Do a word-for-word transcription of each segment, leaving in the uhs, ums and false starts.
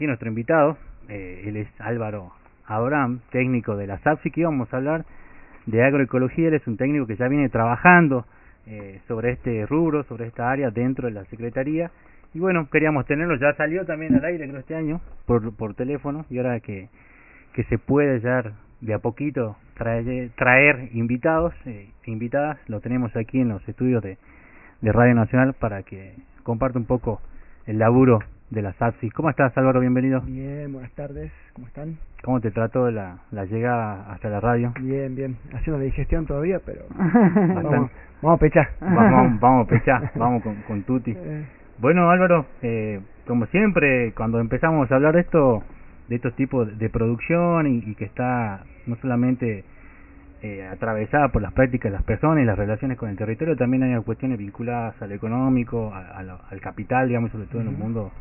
Y nuestro invitado, eh, él es Álvaro Abraham, técnico de la SAPSI, que íbamos a hablar de agroecología. Él es un técnico que ya viene trabajando eh, sobre este rubro, sobre esta área dentro de la Secretaría. Y bueno, queríamos tenerlo, ya salió también al aire, creo, este año, por, por teléfono, y ahora que, que se puede ya de a poquito traer, traer invitados, eh, invitadas, lo tenemos aquí en los estudios de, de Radio Nacional para que comparta un poco el laburo de la SAPSI. ¿Cómo estás, Álvaro? Bienvenido. Bien, buenas tardes, ¿cómo están? ¿Cómo te trató la, la llegada hasta la radio? Bien, bien, haciendo la digestión todavía, pero vamos, vamos a pechar. Vamos, vamos a pechar, vamos con, con Tuti. Bueno, Álvaro, eh, como siempre, cuando empezamos a hablar de esto, de estos tipos de producción y, y que está no solamente eh, atravesada por las prácticas de las personas y las relaciones con el territorio, también hay cuestiones vinculadas al económico, a, a lo, al capital, digamos, sobre todo uh-huh. en un mundo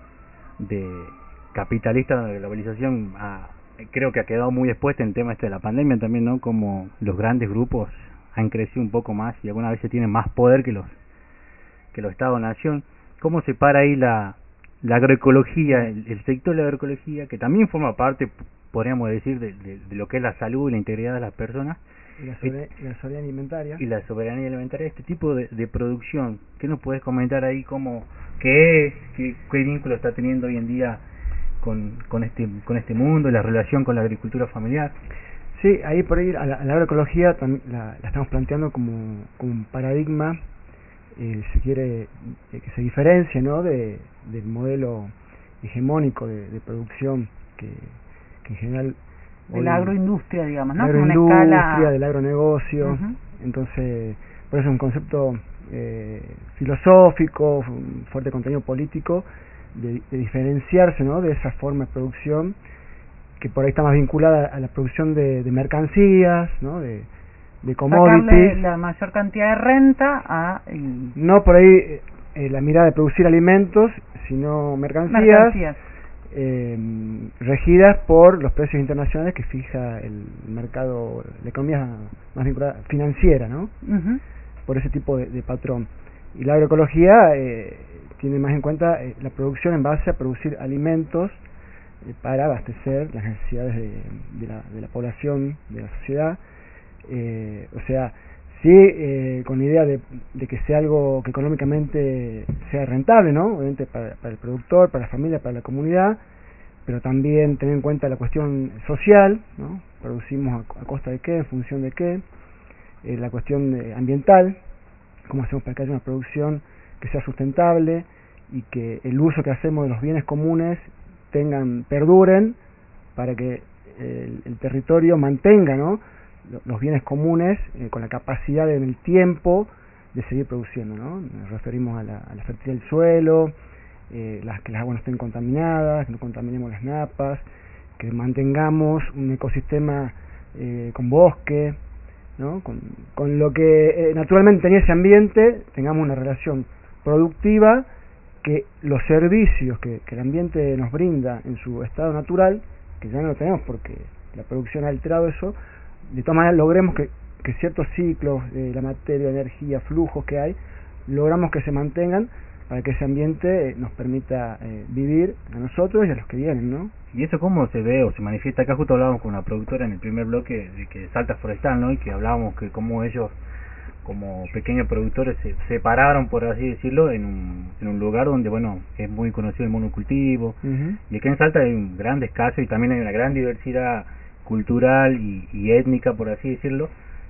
de capitalista, de globalización. A, creo que ha quedado muy expuesta en el tema este de la pandemia también, ¿no? Como los grandes grupos han crecido un poco más y algunas veces tienen más poder que los que los estados-nación. ¿Cómo se para ahí la, la agroecología, el, el sector de la agroecología, que también forma parte, podríamos decir, de, de, de lo que es la salud y la integridad de las personas? Y la, sobre, y la soberanía alimentaria. Y la soberanía alimentaria, este tipo de, de producción. ¿Qué nos puedes comentar ahí? Cómo, ¿Qué es? Qué, qué vínculo está teniendo hoy en día con, con, este, con este mundo, la relación con la agricultura familiar? Sí, ahí por ahí a la, a la agroecología también la, la estamos planteando como, como un paradigma, eh, se quiere eh, que se diferencie, ¿no?, de, del modelo hegemónico de, de producción que, que en general... De la agroindustria, digamos, ¿no? La agroindustria, escala... del agronegocio. Uh-huh. Entonces, por eso es un concepto eh, filosófico, un fuerte contenido político, de, de diferenciarse, ¿no?, de esa forma de producción que por ahí está más vinculada a la producción de, de mercancías, ¿no?, de, de commodities. Sacarle la mayor cantidad de renta a... El... No por ahí eh, la mirada de producir alimentos, sino mercancías. mercancías. Eh, regidas por los precios internacionales que fija el mercado, la economía más vinculada financiera, ¿no? Uh-huh. Por ese tipo de, de patrón. Y la agroecología eh, tiene más en cuenta eh, la producción en base a producir alimentos eh, para abastecer las necesidades de, de, la, de la población, de la sociedad. Eh, o sea, sí, eh, con la idea de, de que sea algo que económicamente sea rentable, ¿no? Obviamente para, para el productor, para la familia, para la comunidad, pero también tener en cuenta la cuestión social, ¿no? Producimos a, a costa de qué, en función de qué, eh, la cuestión de ambiental, cómo hacemos para que haya una producción que sea sustentable y que el uso que hacemos de los bienes comunes tengan, perduren, para que el, el territorio mantenga, ¿no?, los bienes comunes eh, con la capacidad en el tiempo de seguir produciendo, ¿no? Nos referimos a la, a la fertilidad del suelo, eh, las, que las aguas no estén contaminadas, que no contaminemos las napas, que mantengamos un ecosistema eh, con bosque, ¿no?, con, con lo que eh, naturalmente tenía ese ambiente, tengamos una relación productiva, que los servicios que, que el ambiente nos brinda en su estado natural, que ya no lo tenemos porque la producción ha alterado eso, de todas maneras logremos que, que ciertos ciclos de la materia, energía, flujos que hay, logramos que se mantengan para que ese ambiente eh, nos permita eh, vivir a nosotros y a los que vienen, ¿no? ¿Y eso cómo se ve o se manifiesta? Acá justo hablábamos con una productora en el primer bloque de que Salta Forestal, ¿no?, y que hablábamos que cómo ellos, como pequeños productores, se separaron, por así decirlo, en un, en un lugar donde, bueno, es muy conocido el monocultivo, uh-huh. y aquí en Salta hay un gran escaso y también hay una gran diversidad cultural y, y étnica, por así decirlo,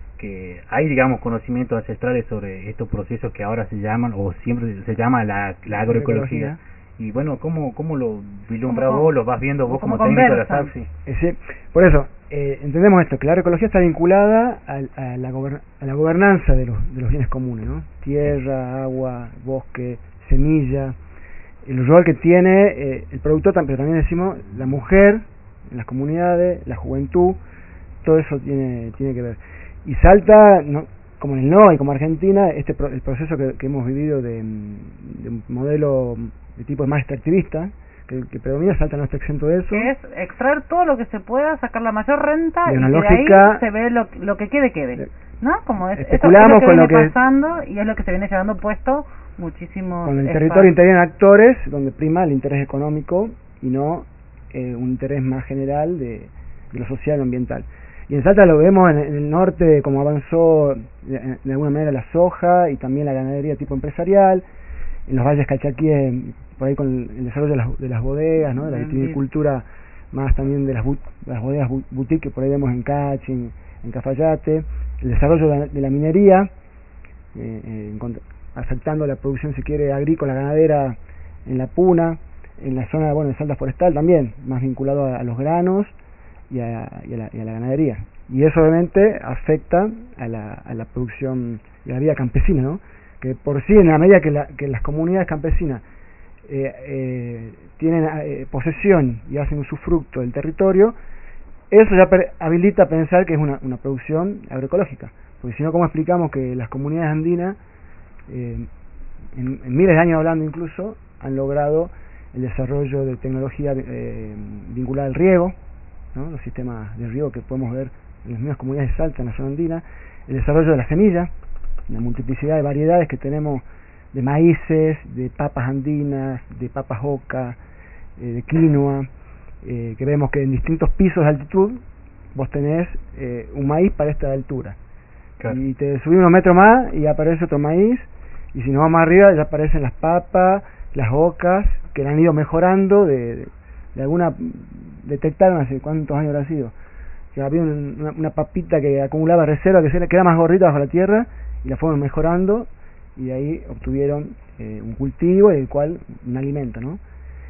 que hay, digamos, conocimientos ancestrales sobre estos procesos que ahora se llaman, o siempre se llama la, la agroecología. Y bueno, ¿cómo, cómo lo vislumbras vos, lo vas viendo vos como técnico de la SAPSI? Sí, por eso, eh, entendemos esto, que la agroecología está vinculada a, a, la, gober, a la gobernanza de los, de los bienes comunes, ¿no? Tierra, agua, bosque, semilla, el rol que tiene eh, el productor, pero también decimos la mujer en las comunidades, la juventud, todo eso tiene tiene que ver. Y Salta, no, como en el N O A y como Argentina, este pro, el proceso que, que hemos vivido de, de un modelo de tipo más extractivista, que, que predomina, Salta no está exento de eso. Que es extraer todo lo que se pueda, sacar la mayor renta, de y una de lógica, ahí se ve lo, lo que quede, quede. ¿No? Como es, especulamos eso es lo que con viene lo que pasando y es lo que se viene llevando puesto muchísimos con el espacios. territorio intervienen actores donde prima el interés económico y no eh, un interés más general de, de lo social y ambiental. Y en Salta lo vemos en, en el norte, como avanzó de, de alguna manera la soja y también la ganadería tipo empresarial, en los valles calchaquíes, por ahí con el, el desarrollo de las, de las bodegas, ¿no? De la viticultura, más también de las, but, las bodegas boutique que por ahí vemos en Cachi, en, en Cafayate, el desarrollo de la, de la minería, eh, eh, afectando la producción, si quiere, agrícola, ganadera en la Puna, en la zona, bueno, de Salta Forestal también, más vinculado a, a los granos y a, y, a la, y a la ganadería. Y eso obviamente afecta a la, a la producción y a la vida campesina, ¿no? Que por sí, en la medida que, la, que las comunidades campesinas eh, eh, tienen eh, posesión y hacen usufructo del territorio, eso ya per, habilita a pensar que es una, una producción agroecológica. Porque si no, ¿cómo explicamos que las comunidades andinas, eh, en, en miles de años hablando incluso, han logrado el desarrollo de tecnología eh, vinculada al riego, ¿no? Los sistemas de riego que podemos ver en las mismas comunidades de Salta, en la zona andina, el desarrollo de la semilla, la multiplicidad de variedades que tenemos de maíces, de papas andinas, de papas oca, eh, de quinoa, eh, que vemos que en distintos pisos de altitud vos tenés eh, un maíz para esta altura. Claro. Y te subís unos metros más y aparece otro maíz, y si nos vamos más arriba ya aparecen las papas, las ocas, que han ido mejorando de, de, de alguna, detectaron hace cuántos años habrá sido, que había una, una papita que acumulaba reserva, que se queda más gordita bajo la tierra, y la fueron mejorando, y de ahí obtuvieron eh, un cultivo y el cual un alimento, ¿no?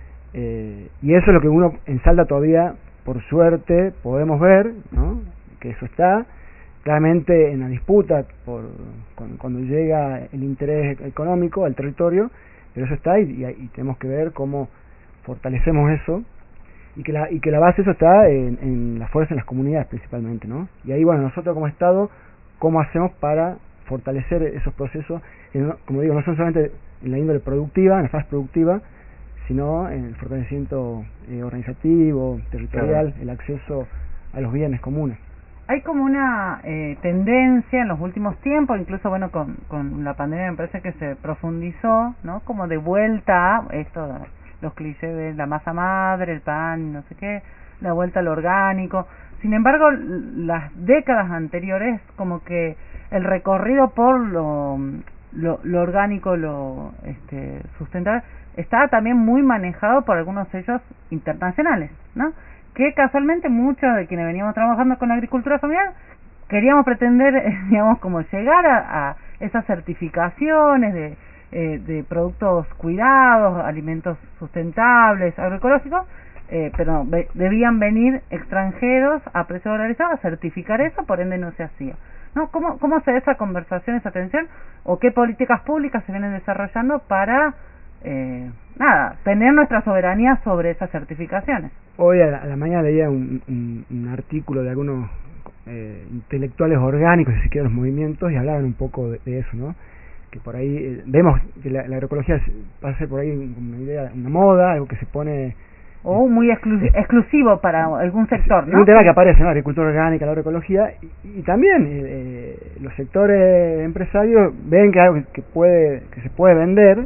Eh, y eso es lo que uno en Salta todavía, por suerte, podemos ver, ¿no? Que eso está claramente en la disputa por cuando, cuando llega el interés económico al territorio, pero eso está y, y, y tenemos que ver cómo fortalecemos eso, y que la y que la base de eso está en, en la fuerza en las comunidades principalmente, ¿no? Y ahí, bueno, nosotros como Estado, ¿cómo hacemos para fortalecer esos procesos que, no, como digo, no son solamente en la índole productiva, en la fase productiva, sino en el fortalecimiento eh, organizativo, territorial, claro, el acceso a los bienes comunes? Hay como una eh, tendencia en los últimos tiempos, incluso bueno con, con la pandemia me parece que se profundizó, ¿no? Como de vuelta a esto, los clichés de la masa madre, el pan, no sé qué, la vuelta al orgánico. Sin embargo, las décadas anteriores, como que el recorrido por lo, lo, lo orgánico, lo este, sustentable, estaba también muy manejado por algunos sellos internacionales, ¿no? Que casualmente muchos de quienes veníamos trabajando con la agricultura familiar queríamos pretender, digamos, como llegar a, a esas certificaciones de, eh, de productos cuidados, alimentos sustentables, agroecológicos, eh, pero be, debían venir extranjeros a precio dolarizado a certificar eso, por ende no se hacía, ¿no? ¿Cómo, cómo se da esa conversación, esa atención, o qué políticas públicas se vienen desarrollando para eh, nada, tener nuestra soberanía sobre esas certificaciones? Hoy a la, a la mañana leía un, un, un artículo de algunos eh, intelectuales orgánicos, si se quieren, los movimientos, y hablaban un poco de, de eso, ¿no? Que por ahí eh, vemos que la, la agroecología pasa a ser por ahí una idea, una moda, algo que se pone o muy exclu eh, exclusivo para algún sector, ¿no? Es un tema que aparece, ¿no? La agricultura orgánica, la agroecología, y, y también eh, los sectores empresarios ven que algo que, que puede que se puede vender,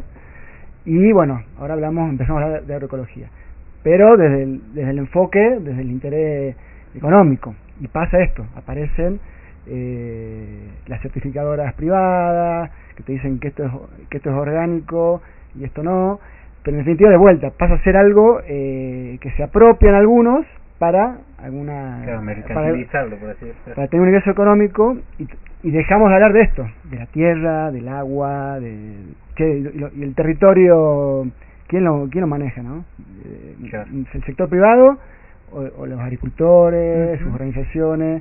y bueno, ahora hablamos, empezamos a hablar de agroecología, pero desde el, desde el enfoque, desde el interés económico, y pasa esto, aparecen eh, las certificadoras privadas que te dicen que esto es que esto es orgánico y esto no, pero en definitiva, de vuelta, pasa a ser algo eh, que se apropian algunos para alguna claro, mercantilizarlo, por así decirlo, para tener un ingreso económico, y, y dejamos de hablar de esto, de la tierra, del agua, de che, y, lo, y el territorio, quién lo quién lo maneja, ¿no? Eh, claro. El sector privado o, o los agricultores, uh-huh, sus organizaciones,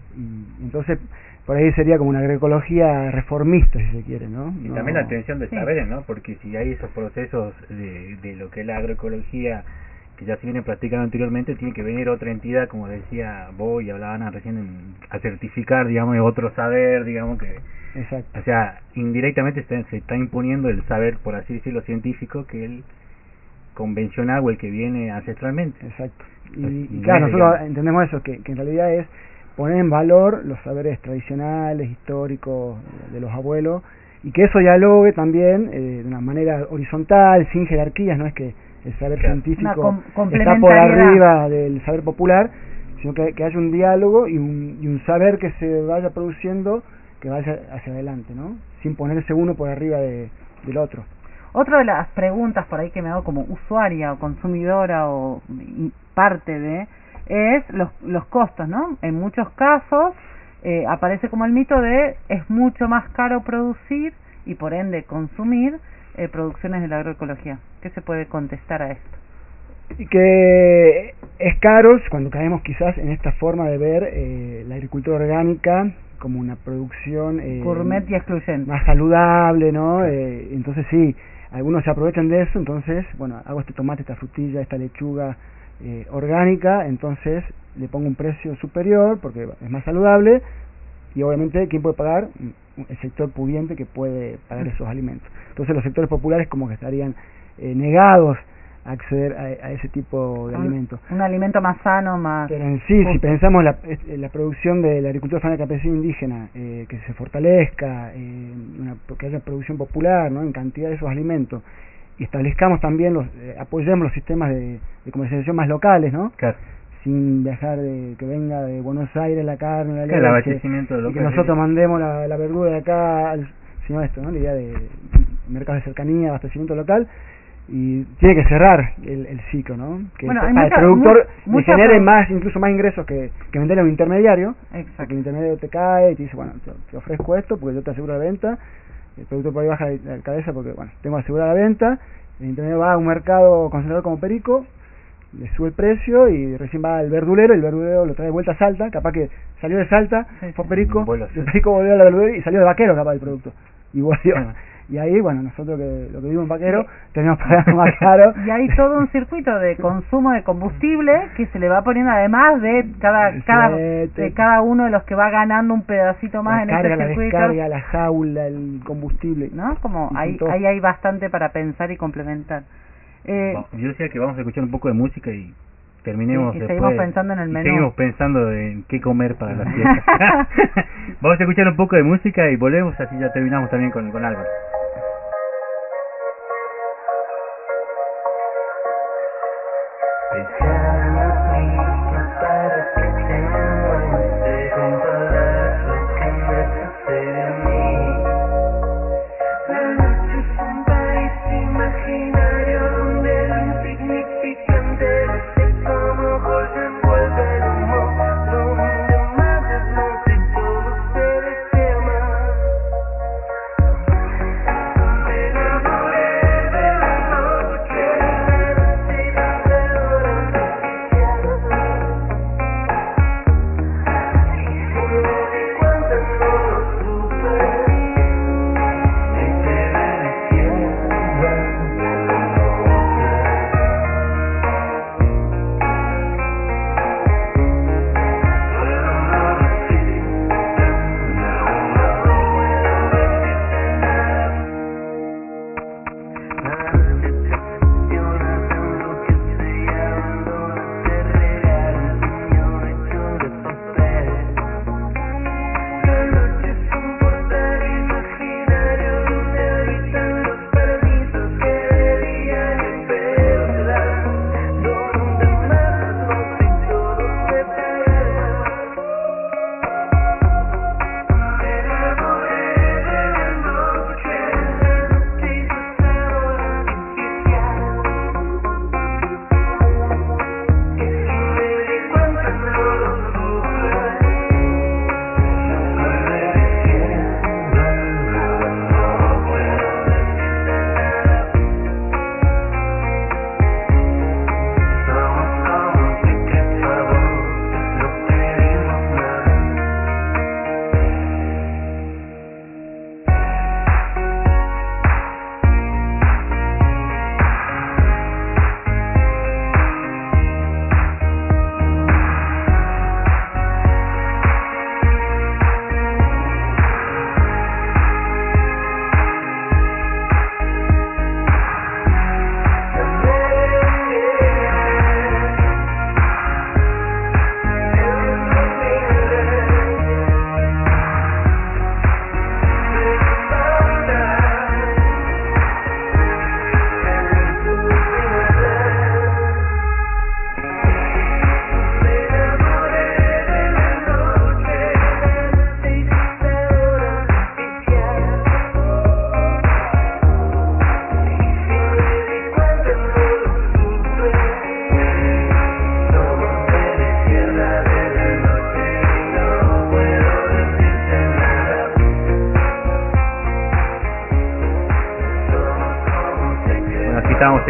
y entonces por ahí sería como una agroecología reformista, si se quiere, ¿no? Y no, también la atención de saberes, ¿no? Porque si hay esos procesos de, de lo que es la agroecología que ya se vienen practicando anteriormente, tiene que venir otra entidad, como decía vos y hablaban recién, en, a certificar, digamos, otro saber, digamos, que... Exacto. O sea, indirectamente se, se está imponiendo el saber, por así decirlo, científico, que el convencional o el que viene ancestralmente. Exacto. Y, y, y claro, nosotros digamos, entendemos eso, que, que en realidad es poner en valor los saberes tradicionales, históricos de los abuelos, y que eso dialogue también eh, de una manera horizontal, sin jerarquías, no es que el saber claro. científico com está por arriba del saber popular, sino que, que haya un diálogo y un, y un saber que se vaya produciendo, que vaya hacia adelante, ¿no? Sin ponerse uno por arriba de, del otro. Otra de las preguntas por ahí que me hago como usuaria o consumidora o parte de es los, los costos, ¿no? En muchos casos eh, aparece como el mito de es mucho más caro producir y por ende consumir eh, producciones de la agroecología. ¿Qué se puede contestar a esto? Y que es caro cuando caemos quizás en esta forma de ver eh, la agricultura orgánica como una producción eh, gourmet y excluyente, más saludable, ¿no? Eh, entonces sí, algunos se aprovechan de eso, entonces, bueno, hago este tomate, esta frutilla, esta lechuga eh, orgánica, entonces le pongo un precio superior porque es más saludable y obviamente ¿quién puede pagar? El sector pudiente que puede pagar esos alimentos. Entonces los sectores populares como que estarían eh, negados a acceder a, a ese tipo de un, alimentos. Un alimento más sano, más... Pero en sí, justo. Si pensamos la, la producción de la agricultura familiar campesina indígena, eh, que se fortalezca, eh, una, que haya producción popular, ¿no? En cantidad de esos alimentos, y establezcamos también, los eh, apoyemos los sistemas de, de comercialización más locales, ¿no? Claro. Sin dejar de que venga de Buenos Aires la carne, la leche, el abastecimiento y que nosotros mandemos la, la verdura de acá, al, sino esto, ¿no? La idea de mercados de cercanía, abastecimiento local, y tiene que cerrar el, el ciclo, ¿no? Que bueno, para mucha, el productor mu le genere más, incluso más ingresos que, que venderle a un intermediario. Exacto. Porque el intermediario te cae y te dice, bueno, te, te ofrezco esto porque yo te aseguro la venta. El productor por ahí baja la, la cabeza porque, bueno, tengo asegurada la venta. El intermediario va a un mercado concentrador como Perico, le sube el precio y recién va al verdulero y el verdulero lo trae de vuelta a Salta. Capaz que salió de Salta, sí, fue a Perico, de Perico volvió a la verdulera y salió de Vaquero capaz el producto. Y volvió. Ah. Y ahí, bueno, nosotros que lo que vivimos en Vaquero, tenemos que pagar más caro. Y hay todo un circuito de consumo de combustible que se le va poniendo además de cada cada de cada uno de los que va ganando un pedacito más en carga, este circuito. La descarga, la jaula, el combustible. ¿No? Como ahí, ahí hay bastante para pensar y complementar. Eh, Yo decía que vamos a escuchar un poco de música y terminemos y, y después, seguimos pensando en el menú. Seguimos pensando en qué comer para la fiesta. Vamos a escuchar un poco de música y volvemos, así ya terminamos también con, con Álvaro.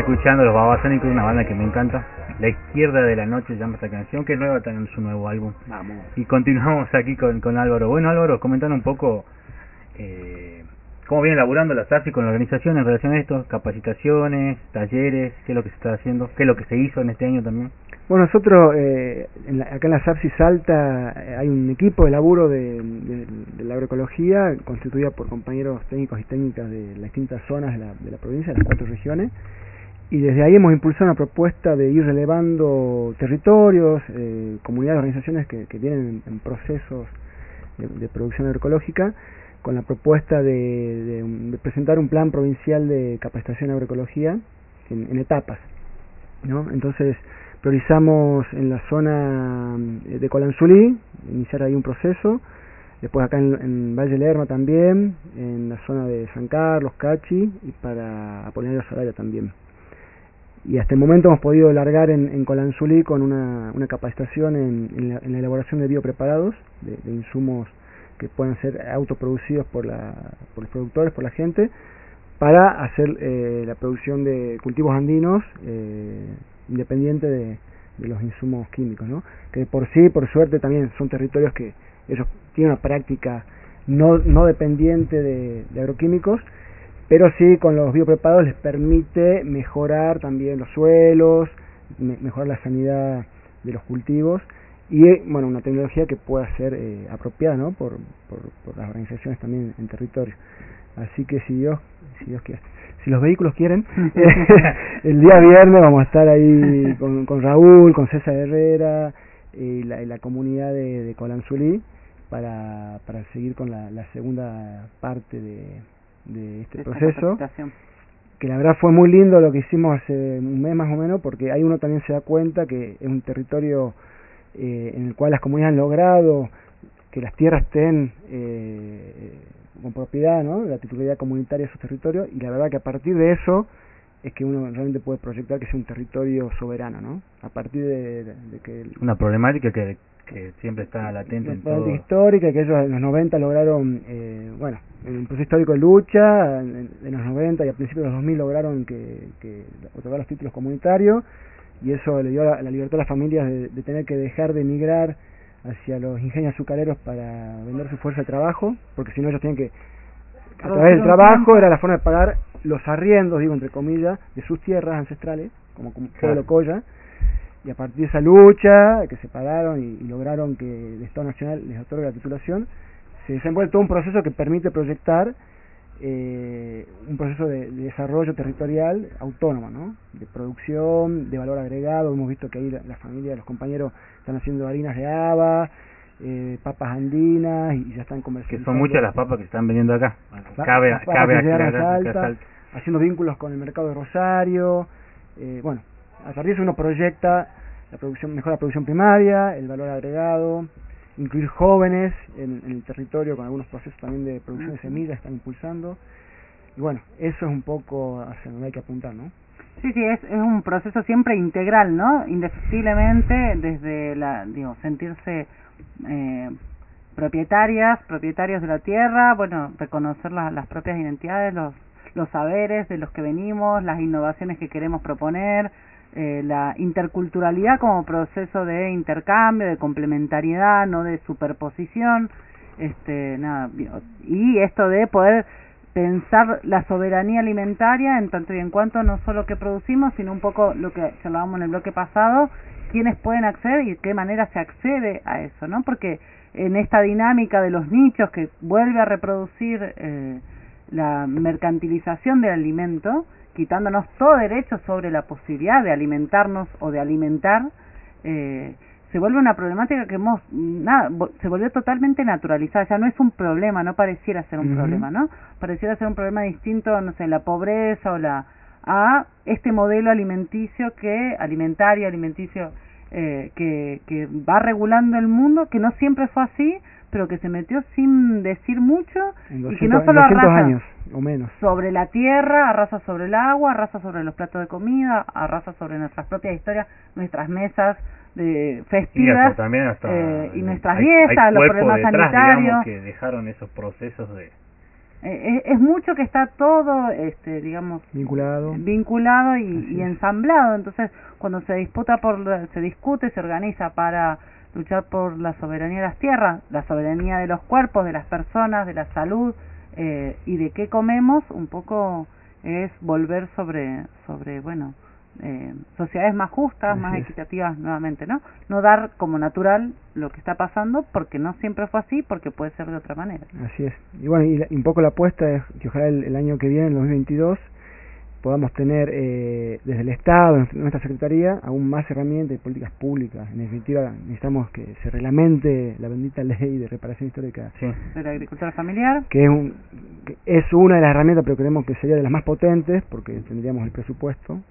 escuchando Los Babasónicos, una banda que me encanta. La Izquierda de la Noche se llama esta canción, que es nueva, está en su nuevo álbum. Vamos. Y continuamos aquí con, con Álvaro. Bueno, Álvaro, comentando un poco eh, cómo viene laburando la SAPSI con la organización en relación a esto, capacitaciones, talleres, qué es lo que se está haciendo, qué es lo que se hizo en este año también. Bueno, nosotros eh, en la, acá en la SAPSI Salta eh, hay un equipo de laburo de, de, de la agroecología constituida por compañeros técnicos y técnicas de las distintas zonas de la, de la provincia, de las cuatro regiones, y desde ahí hemos impulsado una propuesta de ir relevando territorios, eh, comunidades, organizaciones que, que tienen en, en procesos de, de producción agroecológica, con la propuesta de, de, de presentar un plan provincial de capacitación en agroecología en, en etapas, ¿no? Entonces priorizamos en la zona de Colanzulí, iniciar ahí un proceso, después acá en, en Valle Lerma también, en la zona de San Carlos, Cachi, y para Apolinario Soraya también. Y hasta el momento hemos podido largar en, en Colanzulí con una, una capacitación en, en, la, en la elaboración de biopreparados, de, de insumos que puedan ser autoproducidos por, la, por los productores, por la gente, para hacer eh, la producción de cultivos andinos eh, independiente de, de los insumos químicos, ¿no? Que por sí, por suerte, también son territorios que ellos tienen una práctica no, no dependiente de, de agroquímicos, pero sí con los biopreparados les permite mejorar también los suelos, me, mejorar la sanidad de los cultivos y bueno, una tecnología que pueda ser eh, apropiada, ¿no? por, por, por las organizaciones también en territorio. Así que si Dios, si Dios quiere, si los vehículos quieren, el día viernes vamos a estar ahí con, con Raúl, con César Herrera y la, y la comunidad de, de Colanzulí para, para seguir con la, la segunda parte de, de este Esta proceso, que la verdad fue muy lindo lo que hicimos hace un mes más o menos, porque ahí uno también se da cuenta que es un territorio eh, en el cual las comunidades han logrado que las tierras estén eh, con propiedad, ¿no? La titularidad comunitaria de esos territorios, y la verdad que a partir de eso es que uno realmente puede proyectar que sea un territorio soberano, ¿no? A partir de, de, de que... El, una problemática que, que siempre está latente en todo... histórica, que ellos en los noventa lograron, eh, bueno, en un proceso histórico de lucha, en, en los noventa y a principios de los dos mil lograron que, que otorgar los títulos comunitarios, y eso le dio la, la libertad a las familias de, de tener que dejar de emigrar hacia los ingenios azucareros para vender su fuerza de trabajo, porque si no ellos tenían que, a través del trabajo, era la forma de pagar los arriendos, digo entre comillas, de sus tierras ancestrales, como, como pueblo Coya, y a partir de esa lucha, que se pararon y, y lograron que el Estado Nacional les otorgue la titulación, se desenvuelve todo un proceso que permite proyectar eh, un proceso de, de desarrollo territorial autónomo, ¿no? De producción, de valor agregado. Hemos visto que ahí la, la familia, los compañeros están haciendo harinas de haba, eh, papas andinas, y, y ya están comercializando. Que son muchas las papas que están vendiendo acá. Cabe, las cabe aclarar, Salta, Salta. Haciendo vínculos con el mercado de Rosario. Eh, bueno, a partir de eso uno proyecta la producción, mejor la producción primaria, el valor agregado, incluir jóvenes en, en el territorio con algunos procesos también de producción de semillas están impulsando. Y bueno, eso es un poco hacia donde hay que apuntar, ¿no? Sí, sí, es, es un proceso siempre integral, ¿no? Indefectiblemente desde la, digo, sentirse eh, propietarias, propietarios de la tierra, bueno, reconocer la, las propias identidades, los, los saberes de los que venimos, las innovaciones que queremos proponer, eh, la interculturalidad como proceso de intercambio, de complementariedad, no de superposición, este, nada, y esto de poder pensar la soberanía alimentaria en tanto y en cuanto no solo que producimos, sino un poco lo que charlábamos en el bloque pasado, quiénes pueden acceder y de qué manera se accede a eso, ¿no? Porque en esta dinámica de los nichos que vuelve a reproducir eh, la mercantilización del alimento, quitándonos todo derecho sobre la posibilidad de alimentarnos o de alimentar, eh, se vuelve una problemática que hemos, nada, se volvió totalmente naturalizada, ya no es un problema, no pareciera ser un uh-huh. problema, ¿no? Pareciera ser un problema distinto, no sé, la pobreza o la, a este modelo alimenticio que, alimentario, alimenticio, eh, que, que va regulando el mundo, que no siempre fue así, pero que se metió sin decir mucho doscientos, y que no solo arrasa años, o menos. sobre la tierra, arrasa sobre el agua, arrasa sobre los platos de comida, arrasa sobre nuestras propias historias, nuestras mesas de festivas, y también hasta eh, y nuestras hay, dietas, hay los problemas detrás, sanitarios, digamos, que dejaron esos procesos de eh, es, es mucho que está todo, este, digamos, vinculado, vinculado y, y ensamblado. Entonces, cuando se disputa por, se discute, se organiza para luchar por la soberanía de las tierras, la soberanía de los cuerpos, de las personas, de la salud eh, y de qué comemos, un poco es volver sobre, sobre bueno, eh, sociedades más justas, así más es. equitativas nuevamente, ¿no? No dar como natural lo que está pasando, porque no siempre fue así, porque puede ser de otra manera. Así es. Y bueno, y, la, y un poco la apuesta es que ojalá el, el año que viene, en dos mil veintidós, podamos tener eh, desde el Estado, en nuestra Secretaría, aún más herramientas y políticas públicas. En definitiva, necesitamos que se reglamente la bendita ley de reparación histórica sí. de la agricultura familiar, que es, un, que es una de las herramientas, pero creemos que sería de las más potentes, porque tendríamos el presupuesto,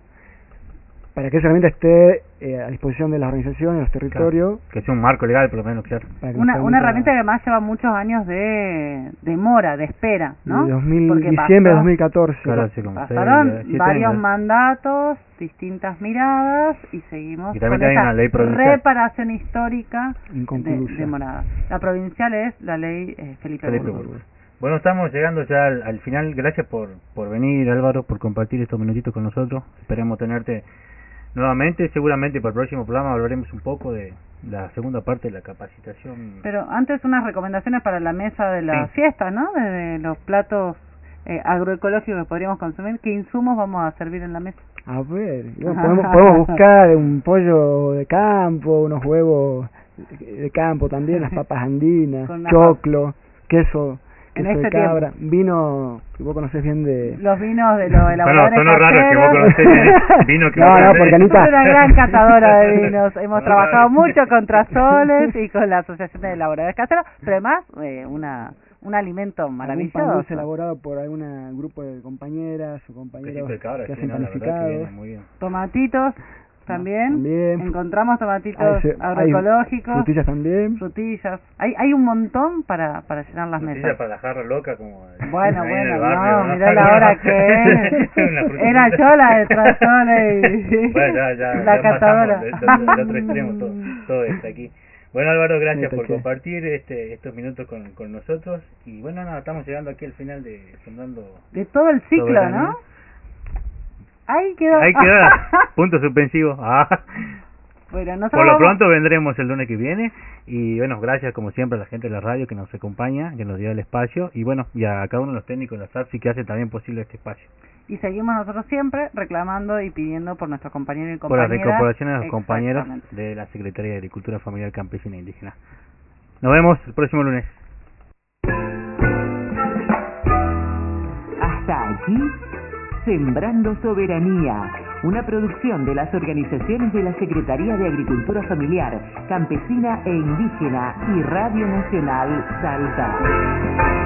para que esa herramienta esté eh, a disposición de las organizaciones, de los territorios. Claro, que sea un marco legal, por lo menos, claro. Una, una herramienta que además lleva muchos años de demora, de espera, ¿no? De dos mil, diciembre de dos mil catorce. Claro, pasaron seis, varios años. mandatos, distintas miradas, y seguimos y con hay esa una ley reparación histórica de, demorada. La provincial es la ley eh, Felipe, Felipe Burgos. Bueno, estamos llegando ya al, al final. Gracias por, por venir, Álvaro, por compartir estos minutitos con nosotros. Esperemos tenerte nuevamente. Seguramente para el próximo programa hablaremos un poco de la segunda parte de la capacitación. Pero antes unas recomendaciones para la mesa de la sí. fiesta, ¿no? De, de los platos eh, agroecológicos que podríamos consumir. ¿Qué insumos vamos a servir en la mesa? A ver, bueno, podemos, podemos buscar un pollo de campo, unos huevos de campo también, las papas andinas, choclo, queso... En queso este de cabra, tiempo. Vino que vos conocés bien de... Los vinos de los elaboradores Bueno, son raros que vos conocés bien vino que no, vos no, porque Anita... Soy una gran catadora de vinos. Hemos no, trabajado no, mucho con Trasoles y con la Asociación de Elaboradores Caseros, pero además eh, una un alimento maravilloso. Un pan dulce elaborado por algún grupo de compañeras o compañeros que, cabra, que hacen sí, panificados. Tomatitos. También, también encontramos tomatitos hay, agroecológicos, hay frutillas también, frutillas, hay hay un montón para para llenar las frutillas mesas. Para la jarra loca como bueno bueno barrio, no, ¿no? Mirá la hora que es. Era yo la de Trasoles y bueno, ya, ya, la ya catadora del otro, otro extremo todo, todo está aquí. Bueno, Álvaro, gracias por compartir este estos minutos con, con nosotros y bueno, nada, estamos llegando aquí al final de Sembrando de todo el ciclo, soberanía. ¿No? Ahí quedó. Ahí quedó. Punto suspensivo. Ah. Bueno, por lo pronto vendremos el lunes que viene. Y bueno, gracias como siempre a la gente de la radio que nos acompaña, que nos dio el espacio. Y bueno, y a cada uno de los técnicos de la S A F S I que hacen también posible este espacio. Y seguimos nosotros siempre reclamando y pidiendo por nuestros compañeros y compañeras. Por las incorporaciones de los compañeros de la Secretaría de Agricultura Familiar Campesina e Indígena. Nos vemos el próximo lunes. Hasta aquí. Sembrando Soberanía, una producción de las organizaciones de la Secretaría de Agricultura Familiar, Campesina e Indígena y Radio Nacional Salta.